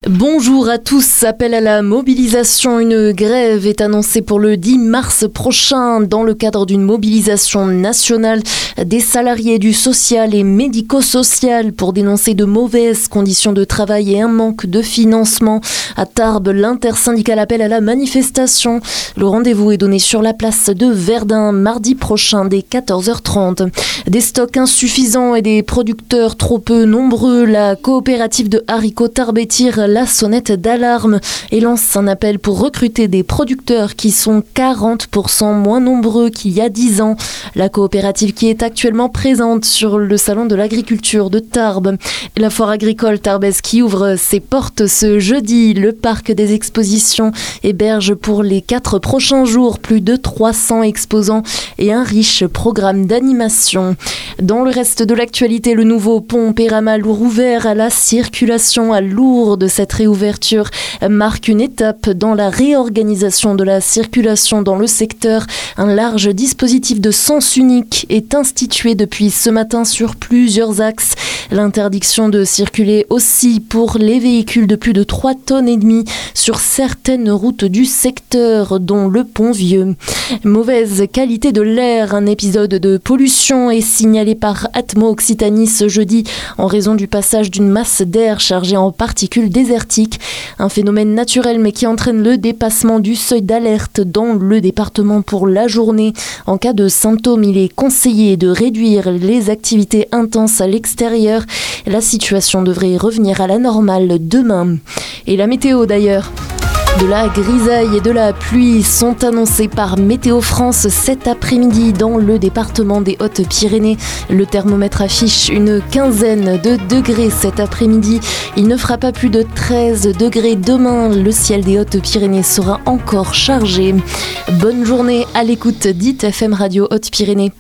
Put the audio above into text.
Bonjour à tous, appel à la mobilisation. Une grève est annoncée pour le 10 mars prochain dans le cadre d'une mobilisation nationale des salariés du social et médico-social pour dénoncer de mauvaises conditions de travail et un manque de financement. À Tarbes, l'intersyndicale appelle à la manifestation. Le rendez-vous est donné sur la place de Verdun mardi prochain dès 14h30. Des stocks insuffisants et des producteurs trop peu nombreux, la coopérative de haricots Tarbes tire la sonnette d'alarme et lance un appel pour recruter des producteurs qui sont 40% moins nombreux qu'il y a 10 ans. La coopérative qui est actuellement présente sur le salon de l'agriculture de Tarbes. La foire agricole tarbaise qui ouvre ses portes ce jeudi. Le parc des expositions héberge pour les 4 prochains jours plus de 300 exposants et un riche programme d'animation. Dans le reste de l'actualité, le nouveau pont Peyramale-Lourdes ouvert à la circulation à Lourdes. Cette réouverture marque une étape dans la réorganisation de la circulation dans le secteur. Un large dispositif de sens unique est institué depuis ce matin sur plusieurs axes. L'interdiction de circuler aussi pour les véhicules de plus de 3,5 tonnes sur certaines routes du secteur, dont le Pont Vieux. Mauvaise qualité de l'air, un épisode de pollution est signalé par Atmo Occitanie ce jeudi en raison du passage d'une masse d'air chargée en particules désertiques. Un phénomène naturel mais qui entraîne le dépassement du seuil d'alerte dans le département pour la journée. En cas de symptômes, il est conseillé de réduire les activités intenses à l'extérieur. La situation devrait revenir à la normale demain. Et la météo d'ailleurs. De la grisaille et de la pluie sont annoncés par Météo France cet après-midi dans le département des Hautes-Pyrénées. Le thermomètre affiche une quinzaine de degrés cet après-midi. Il ne fera pas plus de 13 degrés demain. Le ciel des Hautes-Pyrénées sera encore chargé. Bonne journée à l'écoute d'ITFM Radio Hautes-Pyrénées.